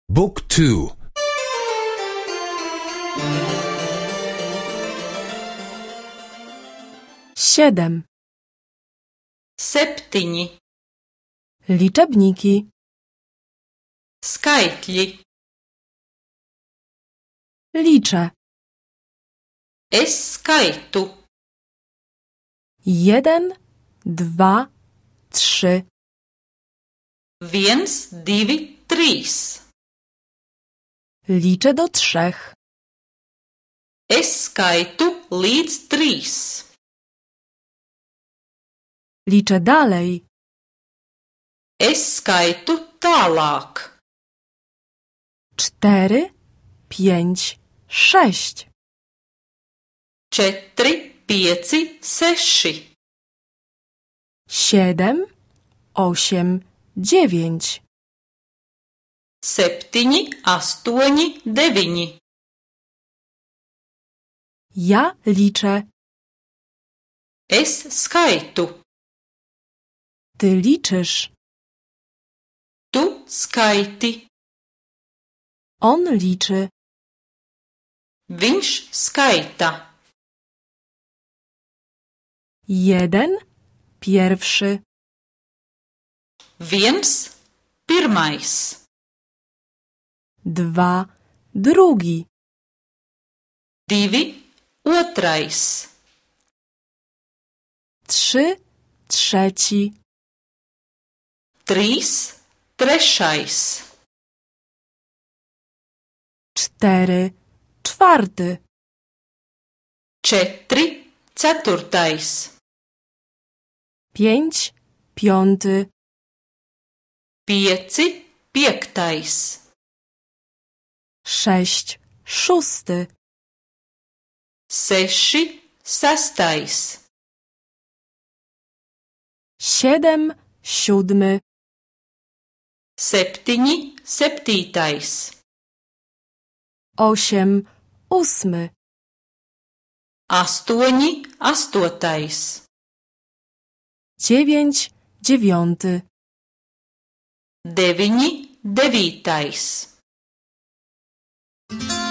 Book 2. 7. 7. Liczebniki. Skaitļi. Liczę. Es skaitu. 1, 2, 3. 1, 2, 3. Liczę do 3. Es skaitu līdz 3. Liczę dalej. Es skaitu tālāk. 4, 5, 6. 4, 5, 6. 7, 8, 9. 7, 8, 9. Ja liczę. Es skaitu. Ty liczysz. Tu skaiti. On liczy. Viņš skaita. 1, pierwszy. 1, pirmais. 2, drugi. 2, otrais. 3, trzeci. 3, trešais. 4, czwarty. 4, ceturtais. 5, piąty. 5, piektais. 6, szósty. 6, sestais. 7, siódmy. 7, septītais. 8, ósmy. 8, astotais. 9, dziewiąty. 9, devītais.